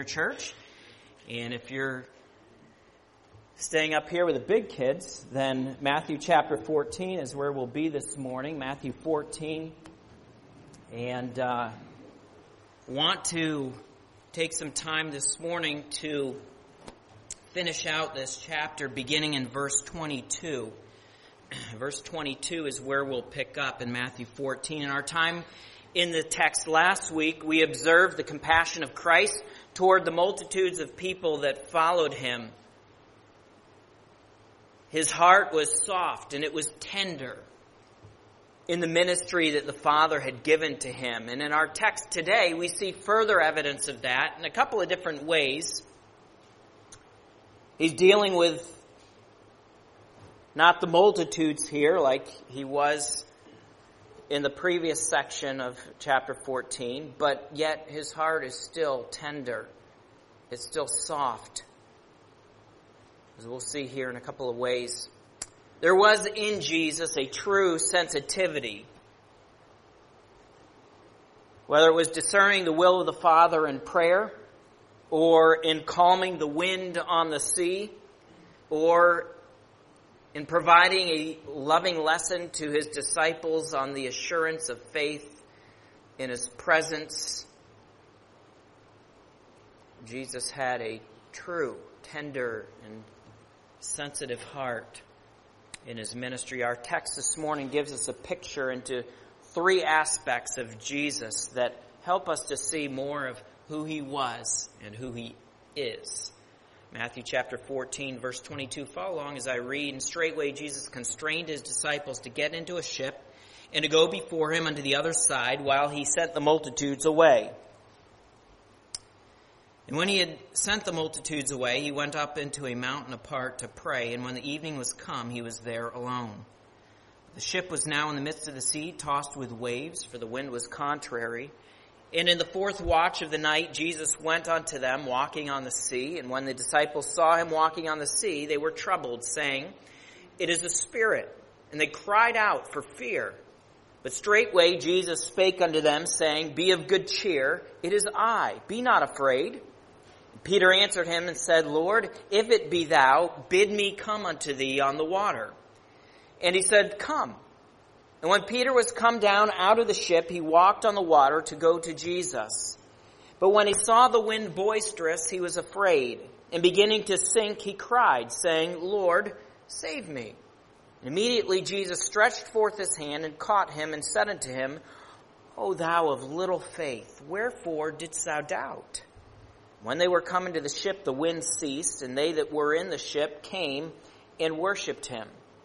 Church. And if you're staying up here with the big kids, then Matthew chapter 14 is where we'll be this morning. Matthew 14. And want to take some time this morning to finish out this chapter beginning in verse 22. Verse 22 is where we'll pick up in Matthew 14. In our time in the text last week, we observed the compassion of Christ toward the multitudes of people that followed him. His heart was soft and it was tender in the ministry that the Father had given to him. And in our text today, we see further evidence of that in a couple of different ways. He's dealing with not the multitudes here like he was in the previous section of chapter 14, but yet his heart is still tender. It's still soft, as we'll see here in a couple of ways. There was in Jesus a true sensitivity, whether it was discerning the will of the Father in prayer, or in calming the wind on the sea, or in providing a loving lesson to his disciples on the assurance of faith in his presence. Jesus had a true, tender, and sensitive heart in his ministry. Our text this morning gives us a picture into three aspects of Jesus that help us to see more of who he was and who he is. Matthew chapter 14, verse 22. Follow along as I read. And straightway Jesus constrained his disciples to get into a ship and to go before him unto the other side while he sent the multitudes away. And when he had sent the multitudes away, he went up into a mountain apart to pray. And when the evening was come, he was there alone. The ship was now in the midst of the sea, tossed with waves, for the wind was contrary. And in the fourth watch of the night, Jesus went unto them, walking on the sea. And when the disciples saw him walking on the sea, they were troubled, saying, It is a spirit. And they cried out for fear. But straightway Jesus spake unto them, saying, Be of good cheer, it is I, be not afraid. Peter answered him and said, Lord, if it be thou, bid me come unto thee on the water. And he said, Come. And when Peter was come down out of the ship, he walked on the water to go to Jesus. But when he saw the wind boisterous, he was afraid. And beginning to sink, he cried, saying, Lord, save me. And immediately Jesus stretched forth his hand and caught him and said unto him, O thou of little faith, wherefore didst thou doubt? When they were come into the ship, the wind ceased, and they that were in the ship came and worshipped him,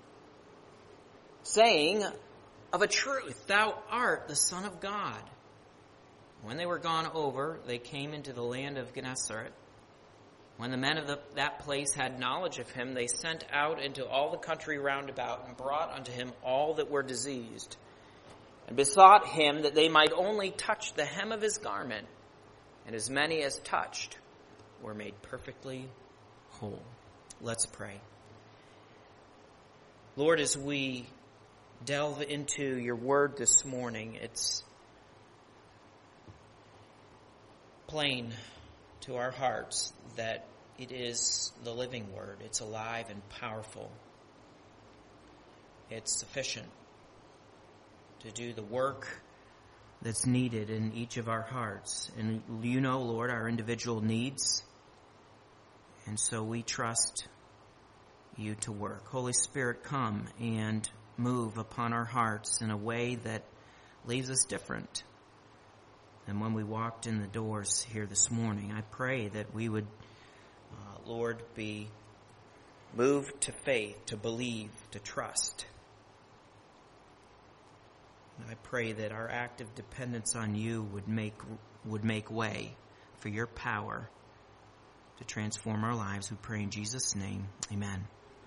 saying, Of a truth, thou art the Son of God. When they were gone over, they came into the land of Gennesaret. When the men of that place had knowledge of him, they sent out into all the country round about, and brought unto him all that were diseased, and besought him that they might only touch the hem of his garment. And as many as touched were made perfectly whole. Let's pray. Lord, as we delve into your word this morning, it's plain to our hearts that it is the living word. It's alive and powerful. It's sufficient to do the work that's needed in each of our hearts. And you know, Lord, our individual needs. And so we trust you to work. Holy Spirit, come and move upon our hearts in a way that leaves us different than when we walked in the doors here this morning. I pray that we would, Lord, be moved to faith, to believe, to trust. I pray that our active dependence on you would make way for your power to transform our lives. We pray in Jesus' name. Amen.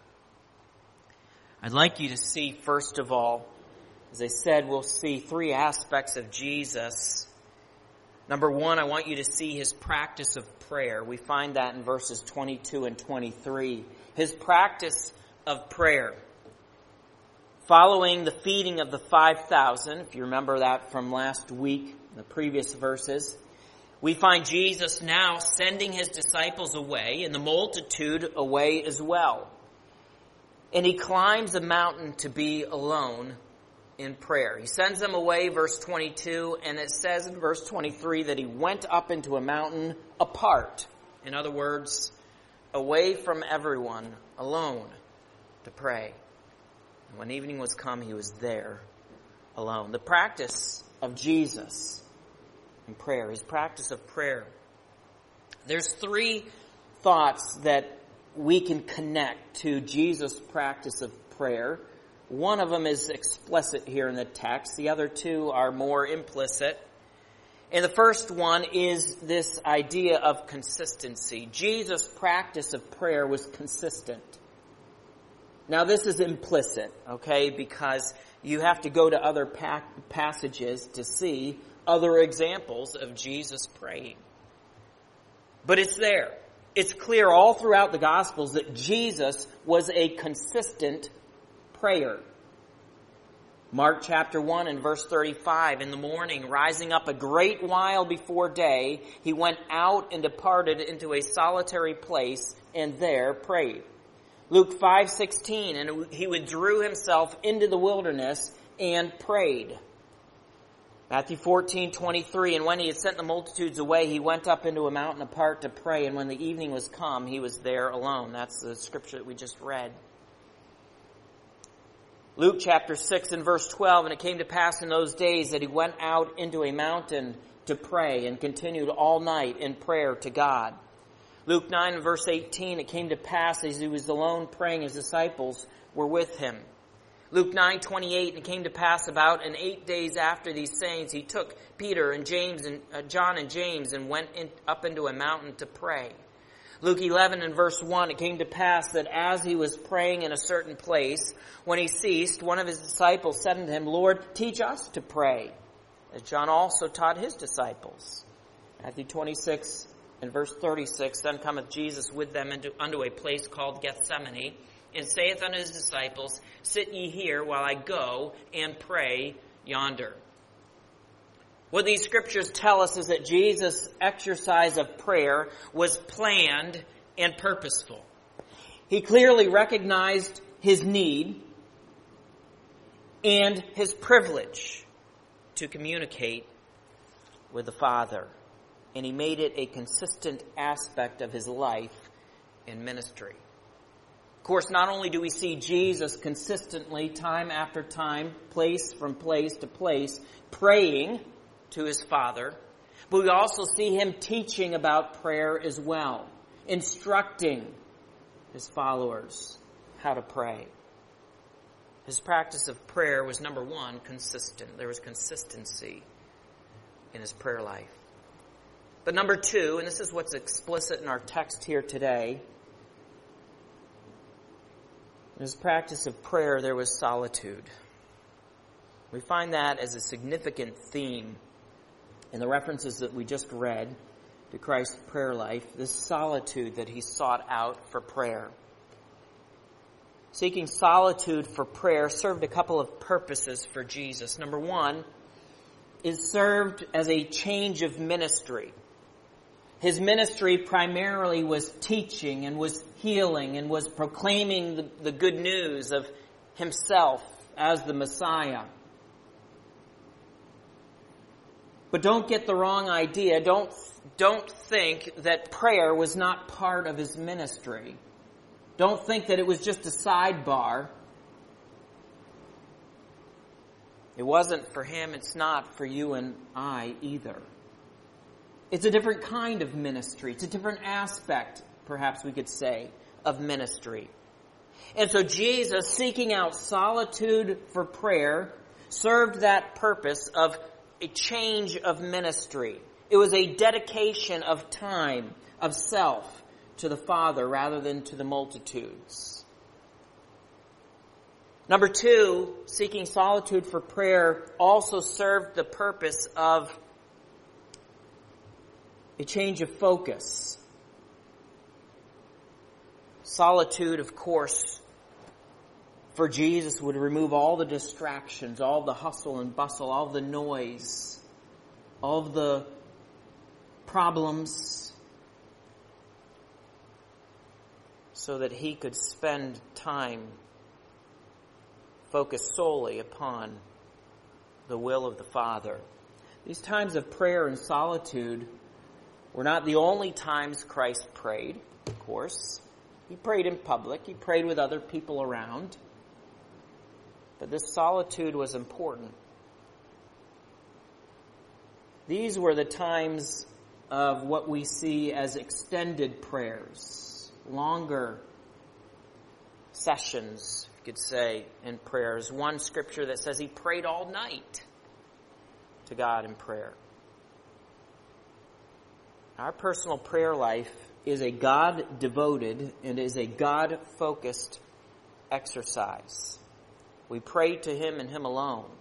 I'd like you to see, first of all, as I said, we'll see three aspects of Jesus. Number one, I want you to see his practice of prayer. We find that in verses 22 and 23. His practice of prayer. Following the feeding of the 5,000, if you remember that from last week, the previous verses, We find Jesus now sending his disciples away and the multitude away as well. And he climbs a mountain to be alone in prayer. He sends them away, verse 22, and it says in verse 23 that he went up into a mountain apart. In other words, away from everyone, alone, to pray. And when evening was come, he was there alone. The practice of Jesus in prayer, his practice of prayer. There's three thoughts that we can connect to Jesus' practice of prayer. One of them is explicit here in the text. The other two are more implicit. And the first one is this idea of consistency. Jesus' practice of prayer was consistent. Now this is implicit, okay, because you have to go to other passages to see other examples of Jesus praying. But it's there. It's clear all throughout the Gospels that Jesus was a consistent prayer. Mark chapter 1 and verse 35, in the morning, rising up a great while before day, he went out and departed into a solitary place and there prayed. Luke 5:16, and he withdrew himself into the wilderness and prayed. Matthew 14:23, and when he had sent the multitudes away, he went up into a mountain apart to pray, and when the evening was come, he was there alone. That's the scripture that we just read. Luke chapter 6 and verse 12, and it came to pass in those days that he went out into a mountain to pray and continued all night in prayer to God. Luke 9 and verse 18, it came to pass as he was alone praying, his disciples were with him. Luke 9:28, and it came to pass about 8 days after these sayings, he took Peter and James and John and James and went up into a mountain to pray. Luke 11 and verse 1, it came to pass that as he was praying in a certain place, when he ceased, one of his disciples said unto him, Lord, teach us to pray, as John also taught his disciples. Matthew 26 and verse 36, then cometh Jesus with them unto a place called Gethsemane, and saith unto his disciples, sit ye here while I go and pray yonder. What these scriptures tell us is that Jesus' exercise of prayer was planned and purposeful. He clearly recognized his need and his privilege to communicate with the Father. And he made it a consistent aspect of his life and ministry. Of course, not only do we see Jesus consistently, time after time, place from place to place, praying to his Father, but we also see him teaching about prayer as well, instructing his followers how to pray. His practice of prayer was, number one, consistent. There was consistency in his prayer life. But number two, and this is what's explicit in our text here today, in his practice of prayer, there was solitude. We find that as a significant theme in the references that we just read to Christ's prayer life, this solitude that he sought out for prayer. Seeking solitude for prayer served a couple of purposes for Jesus. Number one, it served as a change of ministry. His ministry primarily was teaching and was healing and was proclaiming the good news of himself as the Messiah. But don't get the wrong idea. Don't think that prayer was not part of his ministry. Don't think that it was just a sidebar. It wasn't for him. It's not for you and I either. It's a different kind of ministry. It's a different aspect, perhaps we could say, of ministry. And so Jesus, seeking out solitude for prayer, served that purpose of a change of ministry. It was a dedication of time, of self, to the Father rather than to the multitudes. Number two, seeking solitude for prayer also served the purpose of a change of focus. Solitude, of course, for Jesus would remove all the distractions, all the hustle and bustle, all the noise, all the problems so that he could spend time focused solely upon the will of the Father. These times of prayer and solitude were not the only times Christ prayed, of course. He prayed in public. He prayed with other people around. But this solitude was important. These were the times of what we see as extended prayers, longer sessions, you could say, in prayers. One scripture that says he prayed all night to God in prayer. Our personal prayer life is a God-devoted and is a God-focused exercise. We pray to him and him alone.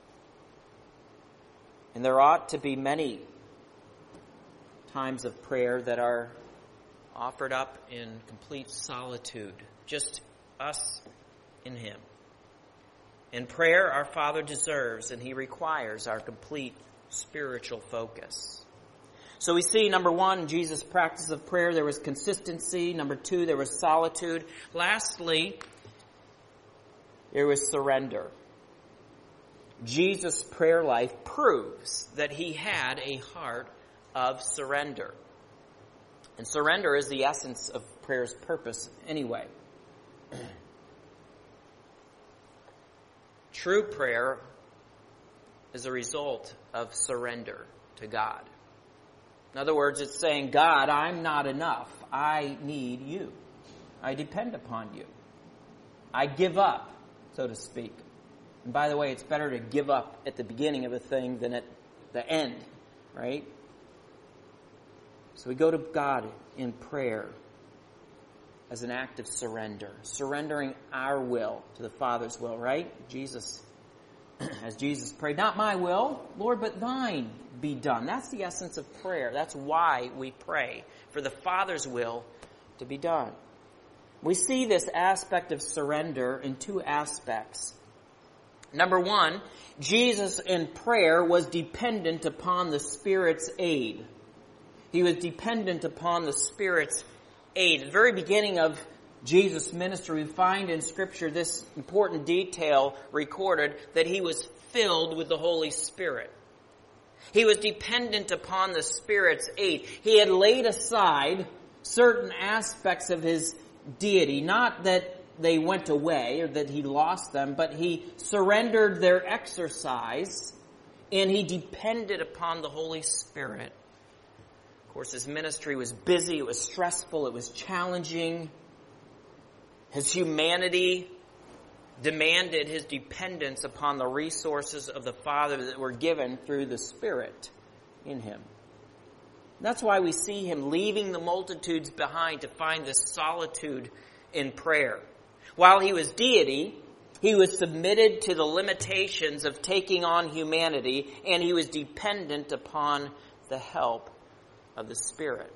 And there ought to be many times of prayer that are offered up in complete solitude, just us and him. In prayer, our Father deserves and he requires our complete spiritual focus. So we see, number one, Jesus' practice of prayer, there was consistency. Number two, there was solitude. Lastly, there was surrender. Jesus' prayer life proves that he had a heart of surrender. And surrender is the essence of prayer's purpose anyway. True prayer is a result of surrender to God. In other words, it's saying, God, I'm not enough. I need you. I depend upon you. I give up, so to speak. And by the way, it's better to give up at the beginning of a thing than at the end, right? So we go to God in prayer as an act of surrender, surrendering our will to the Father's will, right? As Jesus prayed, not my will, Lord, but thine be done. That's the essence of prayer. That's why we pray, for the Father's will to be done. We see this aspect of surrender in two aspects. Number one, Jesus in prayer was dependent upon the Spirit's aid. He was dependent upon the Spirit's aid. At the very beginning of Jesus' ministry, we find in Scripture this important detail recorded, that he was filled with the Holy Spirit. He was dependent upon the Spirit's aid. He had laid aside certain aspects of his deity, not that they went away or that he lost them, but he surrendered their exercise and he depended upon the Holy Spirit. Of course, his ministry was busy, it was stressful, it was challenging. His humanity demanded his dependence upon the resources of the Father that were given through the Spirit in him. That's why we see him leaving the multitudes behind to find this solitude in prayer. While he was deity, he was submitted to the limitations of taking on humanity, and he was dependent upon the help of the Spirit.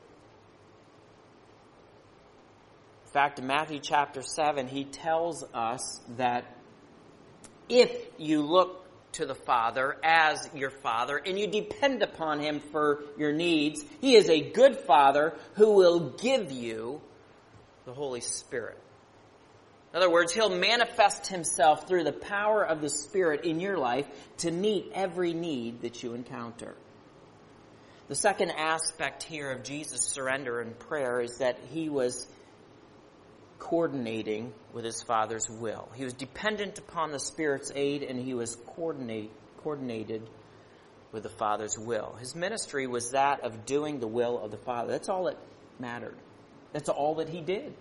In fact, in Matthew chapter 7, he tells us that if you look to the Father as your Father and you depend upon him for your needs, he is a good Father who will give you the Holy Spirit. In other words, he'll manifest himself through the power of the Spirit in your life to meet every need that you encounter. The second aspect here of Jesus' surrender in prayer is that he was coordinating with his Father's will. He was dependent upon the Spirit's aid, and he was coordinated with the Father's will. His ministry was that of doing the will of the Father. That's all that mattered. That's all that he did.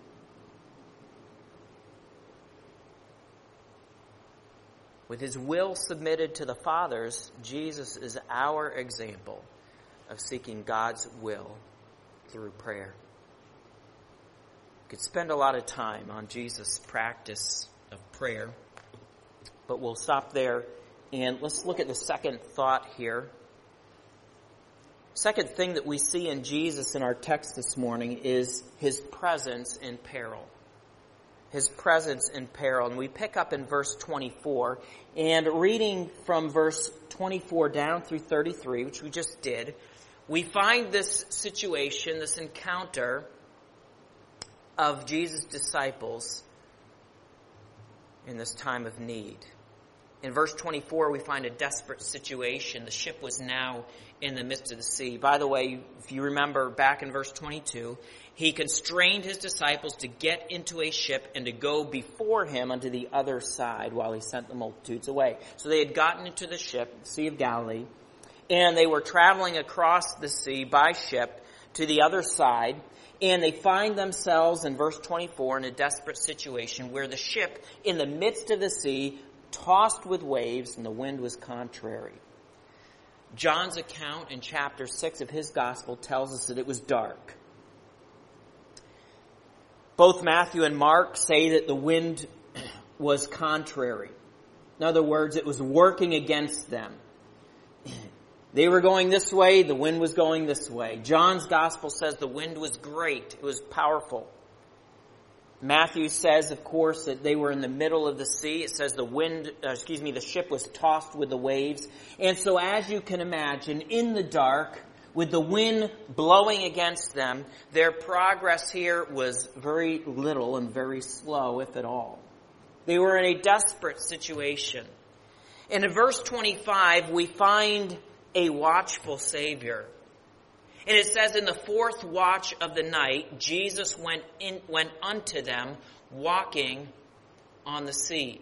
With his will submitted to the Father's, Jesus is our example of seeking God's will through prayer. We could spend a lot of time on Jesus' practice of prayer, but we'll stop there and let's look at the second thought here. Second thing that we see in Jesus in our text this morning is his presence in peril. His presence in peril. And we pick up in verse 24, and reading from verse 24 down through 33, which we just did, we find this situation, this encounter of Jesus' disciples in this time of need. In verse 24, we find a desperate situation. The ship was now in the midst of the sea. By the way, if you remember back in verse 22, he constrained his disciples to get into a ship and to go before him unto the other side while he sent the multitudes away. So they had gotten into the ship, the Sea of Galilee, and they were traveling across the sea by ship to the other side. And they find themselves in verse 24 in a desperate situation where the ship in the midst of the sea tossed with waves and the wind was contrary. John's account in chapter 6 of his gospel tells us that it was dark. Both Matthew and Mark say that the wind was contrary. In other words, it was working against them. They were going this way, the wind was going this way. John's gospel says the wind was great, it was powerful. Matthew says, of course, that they were in the middle of the sea. It says the ship was tossed with the waves. And so as you can imagine, in the dark, with the wind blowing against them, their progress here was very little and very slow, if at all. They were in a desperate situation. And in verse 25, we find a watchful Savior. And it says, in the fourth watch of the night, Jesus went unto them, walking on the sea.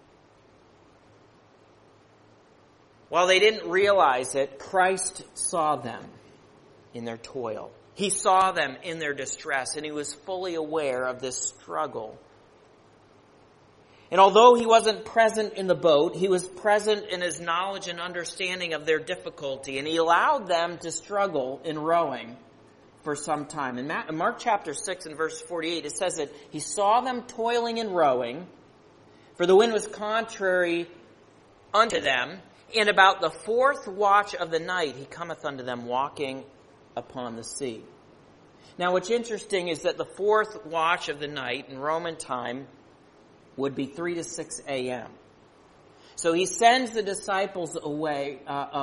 While they didn't realize it, Christ saw them in their toil. He saw them in their distress, and he was fully aware of this struggle. And although he wasn't present in the boat, he was present in his knowledge and understanding of their difficulty. And he allowed them to struggle in rowing for some time. In Mark chapter 6 and verse 48, it says that he saw them toiling and rowing, for the wind was contrary unto them. And about the fourth watch of the night, he cometh unto them walking upon the sea. Now what's interesting is that the fourth watch of the night in Roman time would be 3 to 6 a.m. So he sends the disciples away,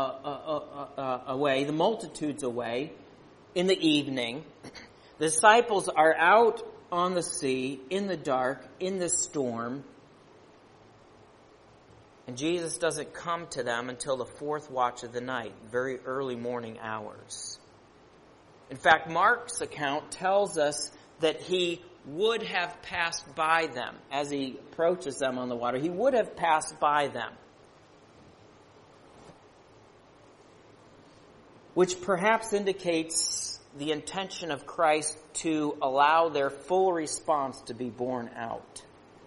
the multitudes away in the evening. The disciples are out on the sea, in the dark, in the storm. And Jesus doesn't come to them until the fourth watch of the night, very early morning hours. In fact, Mark's account tells us that he would have passed by them as he approaches them on the water. He would have passed by them. Which perhaps indicates the intention of Christ to allow their full response to be borne out.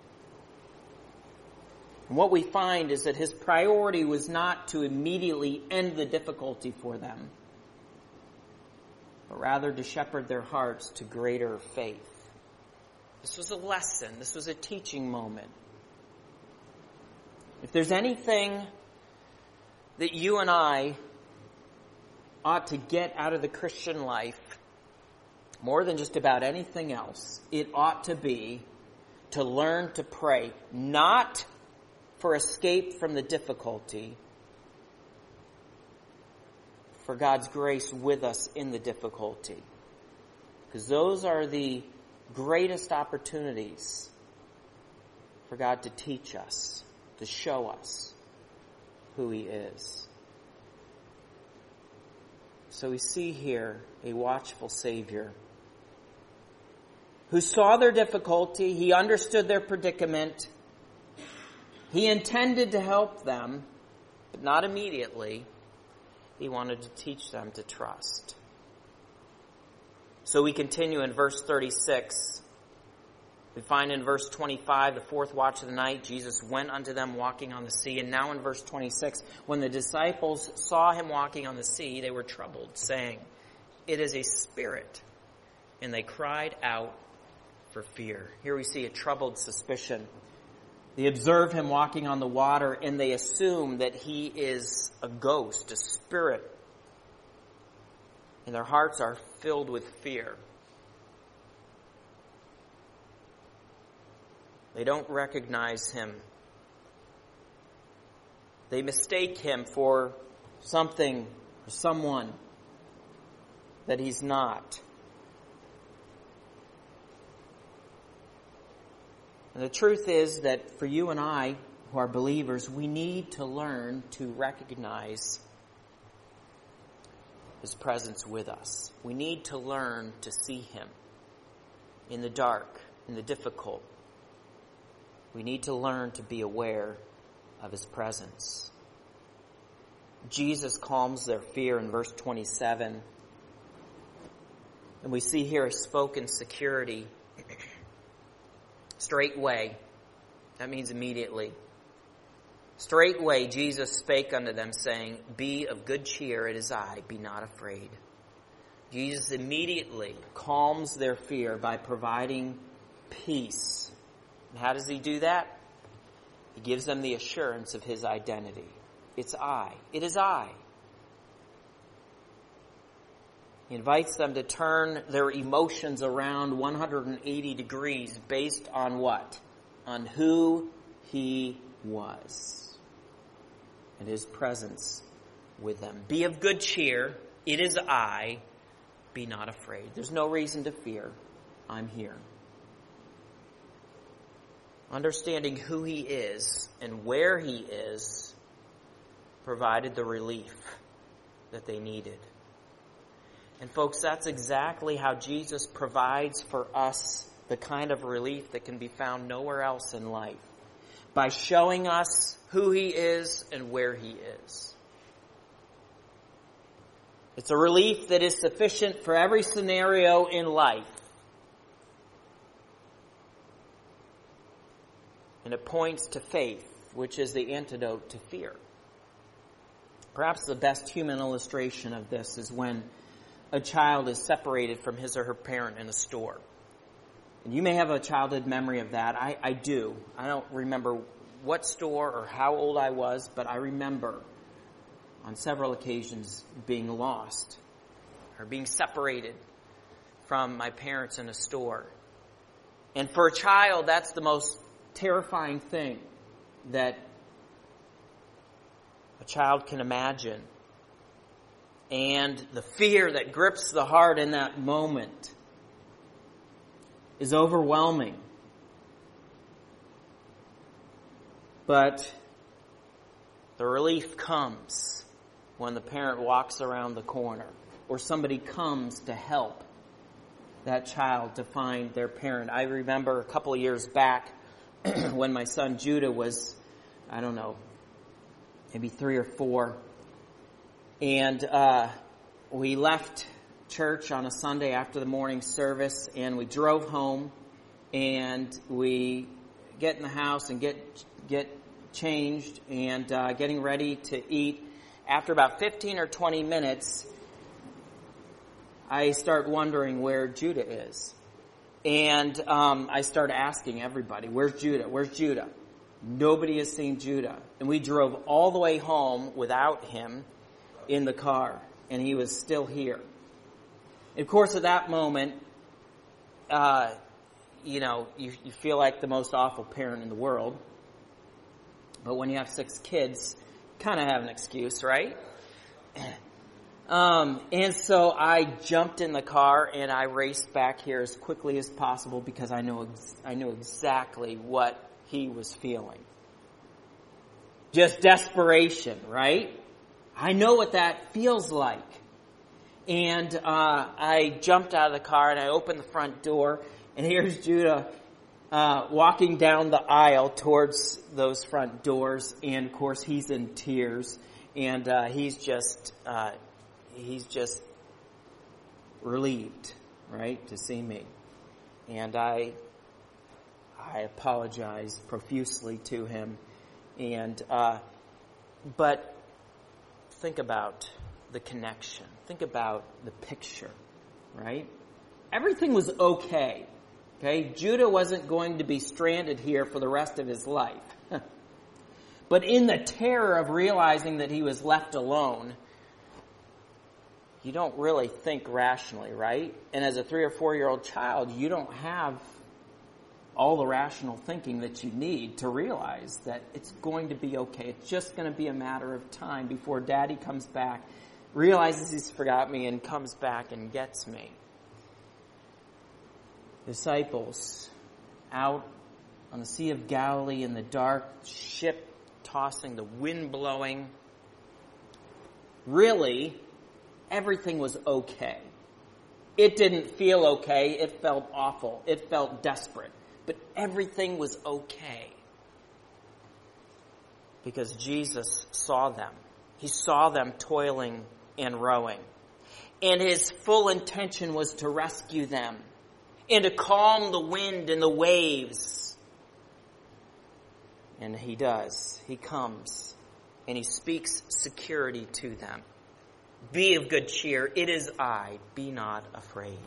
And what we find is that his priority was not to immediately end the difficulty for them, but rather to shepherd their hearts to greater faith. This was a lesson. This was a teaching moment. If there's anything that you and I ought to get out of the Christian life, more than just about anything else, it ought to be to learn to pray, not for escape from the difficulty, for God's grace with us in the difficulty. Because those are the greatest opportunities for God to teach us, to show us who he is. So we see here a watchful Savior who saw their difficulty. He understood their predicament. He intended to help them, but not immediately. He wanted to teach them to trust. So we continue in verse 36. We find in verse 25, the fourth watch of the night, Jesus went unto them walking on the sea. And now in verse 26, when the disciples saw him walking on the sea, they were troubled, saying, "It is a spirit." And they cried out for fear. Here we see a troubled suspicion. They observe him walking on the water, and they assume that he is a ghost, a spirit. And their hearts are filled with fear. They don't recognize him. They mistake him for something or someone that he's not. And the truth is that for you and I, who are believers, we need to learn to recognize his presence with us. We need to learn to see him in the dark, in the difficult. We need to learn to be aware of his presence. Jesus calms their fear in verse 27. And we see here a spoken security. Straightway. That means immediately. Straightway Jesus spake unto them, saying, Be of good cheer, it is I, be not afraid. Jesus immediately calms their fear by providing peace. And how does he do that? He gives them the assurance of his identity. It's I. It is I. He invites them to turn their emotions around 180 degrees based on what? On who he was and his presence with them. Be of good cheer. It is I. Be not afraid. There's no reason to fear. I'm here. Understanding who he is and where he is provided the relief that they needed. And folks, that's exactly how Jesus provides for us the kind of relief that can be found nowhere else in life. By showing us who he is and where he is. It's a relief that is sufficient for every scenario in life. And it points to faith, which is the antidote to fear. Perhaps the best human illustration of this is when a child is separated from his or her parent in a store. And you may have a childhood memory of that. I do. I don't remember what store or how old I was, but I remember on several occasions being lost or being separated from my parents in a store. And for a child, that's the most terrifying thing that a child can imagine. And the fear that grips the heart in that moment is overwhelming. But the relief comes when the parent walks around the corner or somebody comes to help that child to find their parent. I remember a couple of years back when my son Judah was, I don't know, maybe 3 or 4. And we left church on a Sunday after the morning service, and we drove home, and we get in the house and get changed and getting ready to eat. After about 15 or 20 minutes, I start wondering where Judah is. And I start asking everybody, where's Judah? Where's Judah? Nobody has seen Judah. And we drove all the way home without him in the car, and he was still here. And of course, at that moment, you feel like the most awful parent in the world. But when you have 6 kids, you kind of have an excuse, right? And so I jumped in the car and I raced back here as quickly as possible because I knew exactly what he was feeling. Just desperation, right? I know what that feels like. And I jumped out of the car and I opened the front door, and here's Judah walking down the aisle towards those front doors, and of course he's in tears, and he's just relieved, right, to see me. And I apologized profusely to him, and but think about the connection. Think about the picture, right? Everything was okay. Okay? Judah wasn't going to be stranded here for the rest of his life. But in the terror of realizing that he was left alone, you don't really think rationally, right? And as a 3 or 4-year-old child, you don't have all the rational thinking that you need to realize that it's going to be okay. It's just going to be a matter of time before Daddy comes back realizes he's forgot me and comes back and gets me. Disciples out on the Sea of Galilee in the dark, ship tossing, the wind blowing. Really, everything was okay. It didn't feel okay. It felt awful. It felt desperate. But everything was okay. Because Jesus saw them. He saw them toiling and rowing. And his full intention was to rescue them and to calm the wind and the waves. And he does. He comes and he speaks security to them. Be of good cheer. It is I. Be not afraid.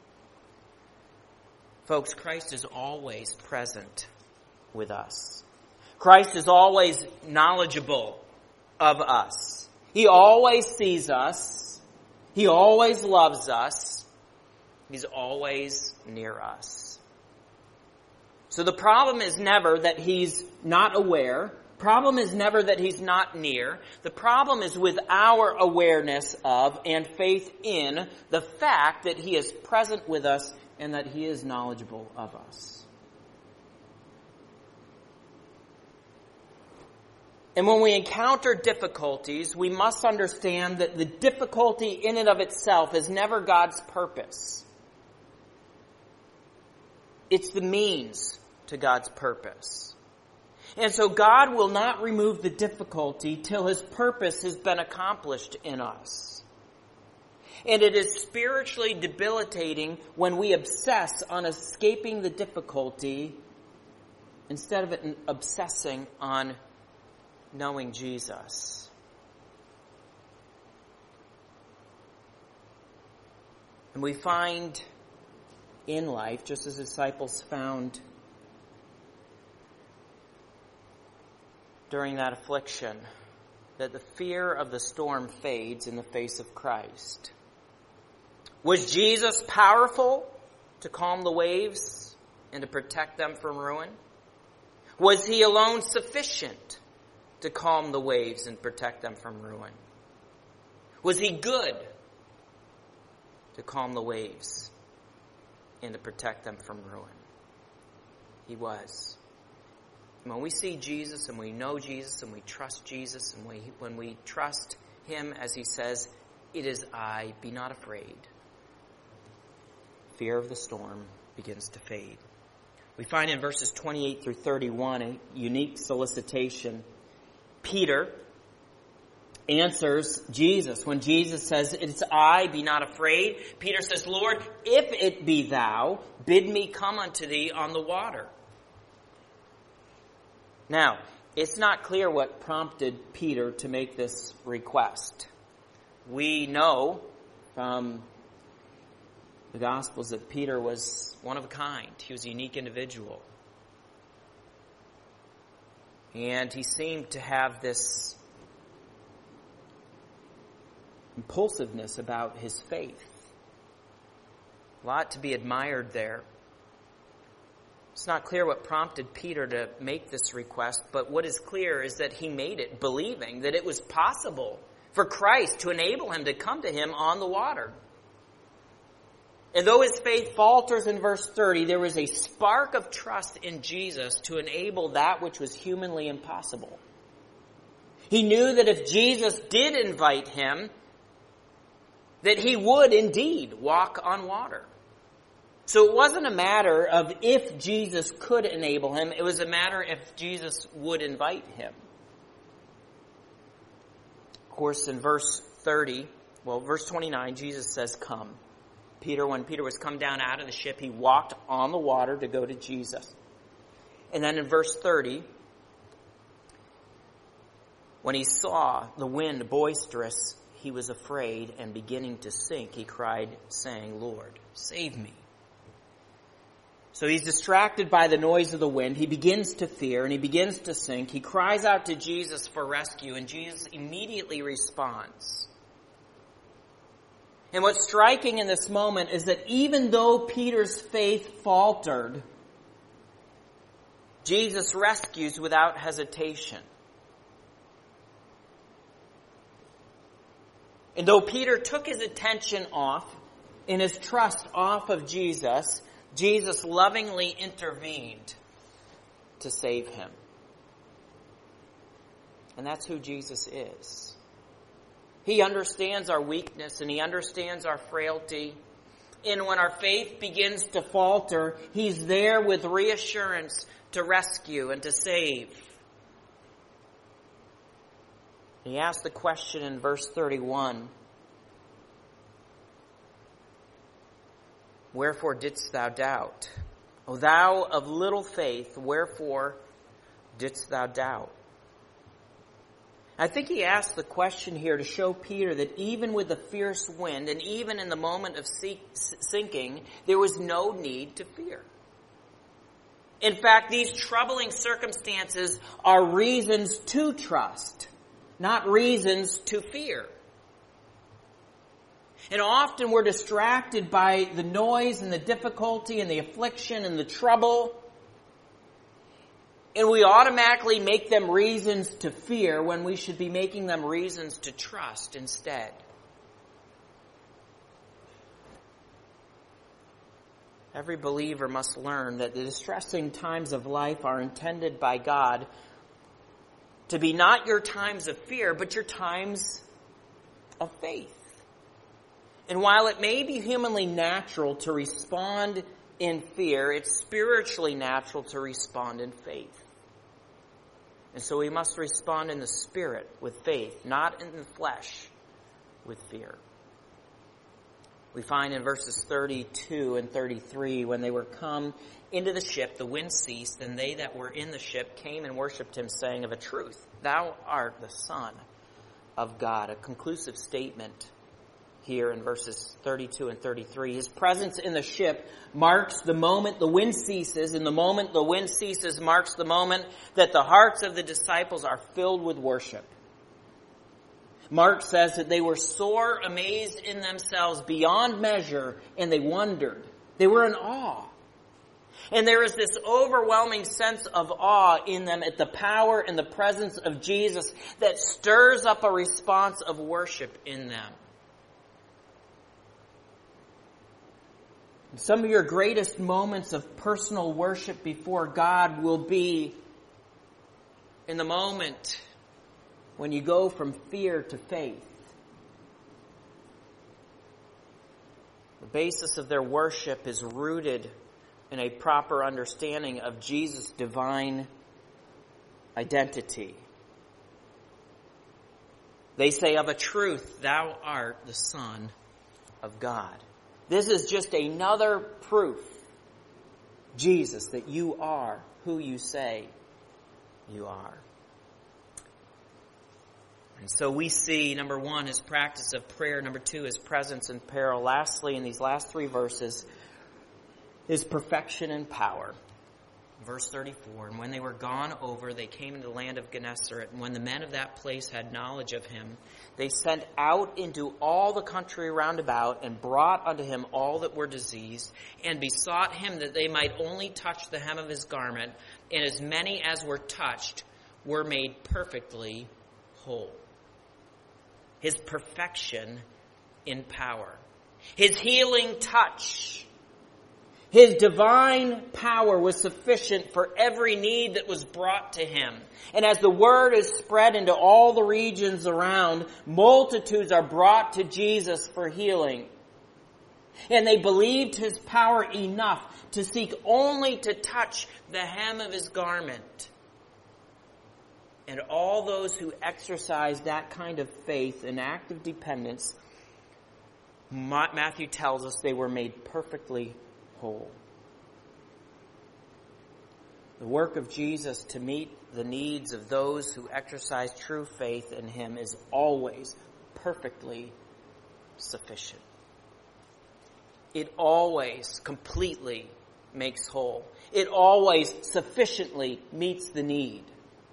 Folks, Christ is always present with us. Christ is always knowledgeable of us. He always sees us. He always loves us. He's always near us. So the problem is never that he's not aware. Problem is never that he's not near. The problem is with our awareness of and faith in the fact that he is present with us and that he is knowledgeable of us. And when we encounter difficulties, we must understand that the difficulty in and of itself is never God's purpose. It's the means to God's purpose. And so God will not remove the difficulty till his purpose has been accomplished in us. And it is spiritually debilitating when we obsess on escaping the difficulty instead of it obsessing on knowing Jesus. And we find in life, just as the disciples found during that affliction, that the fear of the storm fades in the face of Christ. Was Jesus powerful to calm the waves and to protect them from ruin? Was he alone sufficient to calm the waves and protect them from ruin? Was he good to calm the waves and to protect them from ruin? He was. When we see Jesus and we know Jesus and we trust Jesus and when we trust him as he says, it is I, be not afraid, fear of the storm begins to fade. We find in verses 28 through 31 a unique solicitation. Peter answers Jesus. When Jesus says, it's I, be not afraid, Peter says, Lord, if it be thou, bid me come unto thee on the water. Now, it's not clear what prompted Peter to make this request. We know from the Gospels that Peter was one of a kind. He was a unique individual. And he seemed to have this impulsiveness about his faith. A lot to be admired there. It's not clear what prompted Peter to make this request, but what is clear is that he made it believing that it was possible for Christ to enable him to come to him on the water. And though his faith falters in verse 30, there was a spark of trust in Jesus to enable that which was humanly impossible. He knew that if Jesus did invite him, that he would indeed walk on water. So it wasn't a matter of if Jesus could enable him, it was a matter if Jesus would invite him. Of course, in verse 29, Jesus says, come. When Peter was come down out of the ship, he walked on the water to go to Jesus. And then in verse 30, when he saw the wind boisterous, he was afraid, and beginning to sink, he cried, saying, Lord, save me. So he's distracted by the noise of the wind. He begins to fear, and he begins to sink. He cries out to Jesus for rescue, and Jesus immediately responds. And what's striking in this moment is that even though Peter's faith faltered, Jesus rescues without hesitation. And though Peter took his attention off and his trust off of Jesus, Jesus lovingly intervened to save him. And that's who Jesus is. He understands our weakness and he understands our frailty. And when our faith begins to falter, he's there with reassurance to rescue and to save. He asked the question in verse 31. Wherefore didst thou doubt? O thou of little faith, wherefore didst thou doubt? I think he asked the question here to show Peter that even with the fierce wind and even in the moment of sinking, there was no need to fear. In fact, these troubling circumstances are reasons to trust, not reasons to fear. And often we're distracted by the noise and the difficulty and the affliction and the trouble. And we automatically make them reasons to fear when we should be making them reasons to trust instead. Every believer must learn that the distressing times of life are intended by God to be not your times of fear, but your times of faith. And while it may be humanly natural to respond in fear, it's spiritually natural to respond in faith. And so we must respond in the Spirit with faith, not in the flesh with fear. We find in verses 32 and 33, when they were come into the ship, the wind ceased, and they that were in the ship came and worshipped him, saying, of a truth, thou art the Son of God. A conclusive statement here in verses 32 and 33. His presence in the ship marks the moment the wind ceases, and the moment the wind ceases marks the moment that the hearts of the disciples are filled with worship. Mark says that they were sore amazed in themselves beyond measure, and they wondered. They were in awe. And there is this overwhelming sense of awe in them at the power and the presence of Jesus that stirs up a response of worship in them. Some of your greatest moments of personal worship before God will be in the moment when you go from fear to faith. The basis of their worship is rooted in a proper understanding of Jesus' divine identity. They say, of a truth, thou art the Son of God. This is just another proof, Jesus, that you are who you say you are. And so we see, number one, his practice of prayer. Number two, his presence in peril. Lastly, in these last three verses, his perfection and power. Verse 34, and when they were gone over, they came into the land of Gennesaret. And when the men of that place had knowledge of him, they sent out into all the country round about, and brought unto him all that were diseased, and besought him that they might only touch the hem of his garment. And as many as were touched were made perfectly whole. His perfection in power. His healing touch. His divine power was sufficient for every need that was brought to him. And as the word is spread into all the regions around, multitudes are brought to Jesus for healing. And they believed his power enough to seek only to touch the hem of his garment. And all those who exercise that kind of faith and active dependence, Matthew tells us they were made perfectly whole. The work of Jesus to meet the needs of those who exercise true faith in him is always perfectly sufficient. It always completely makes whole. It always sufficiently meets the need.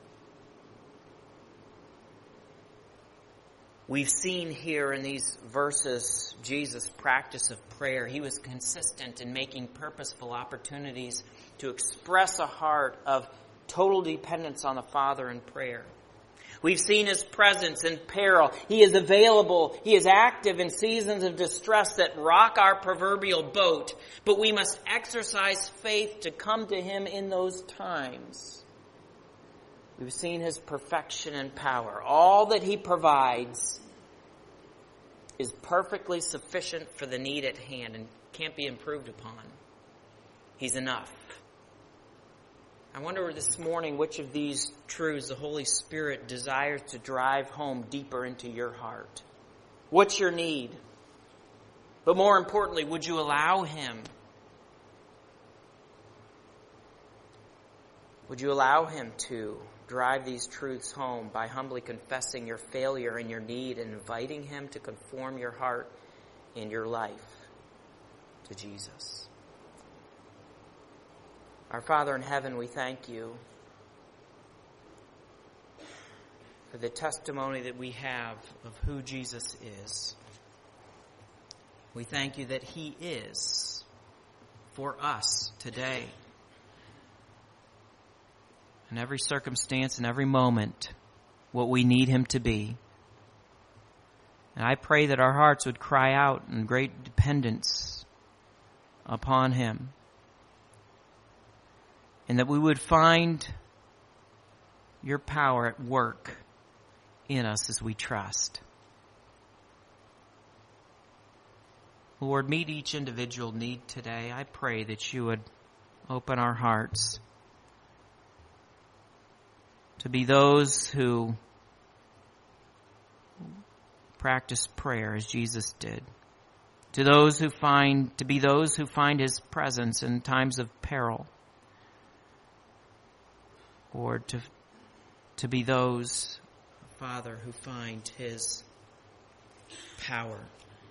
We've seen here in these verses Jesus' practice of prayer. He was consistent in making purposeful opportunities to express a heart of total dependence on the Father in prayer. We've seen his presence in peril. He is available. He is active in seasons of distress that rock our proverbial boat. But we must exercise faith to come to him in those times. We've seen his perfection and power. All that he provides is perfectly sufficient for the need at hand and can't be improved upon. He's enough. I wonder this morning which of these truths the Holy Spirit desires to drive home deeper into your heart. What's your need? But more importantly, would you allow him? Would you allow him to drive these truths home by humbly confessing your failure and your need and inviting him to conform your heart and your life to Jesus? Our Father in heaven, we thank you for the testimony that we have of who Jesus is. We thank you that he is for us today. In every circumstance, in every moment, what we need him to be. And I pray that our hearts would cry out in great dependence upon him. And that we would find your power at work in us as we trust. Lord, meet each individual need today. I pray that you would open our hearts to be those who practice prayer as Jesus did. To be those who find his presence in times of peril. Or to be those, Father, who find his power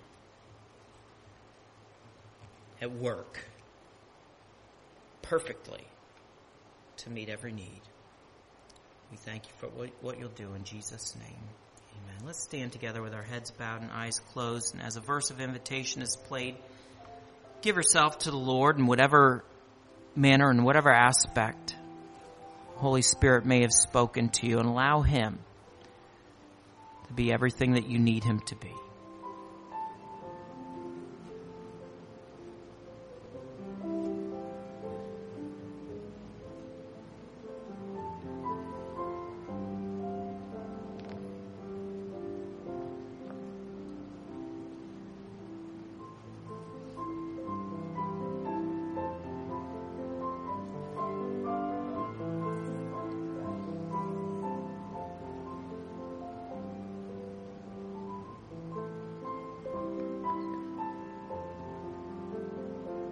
at work perfectly to meet every need. We thank you for what you'll do in Jesus' name. Amen. Let's stand together with our heads bowed and eyes closed. And as a verse of invitation is played, give yourself to the Lord in whatever manner and whatever aspect Holy Spirit may have spoken to you, and allow him to be everything that you need him to be.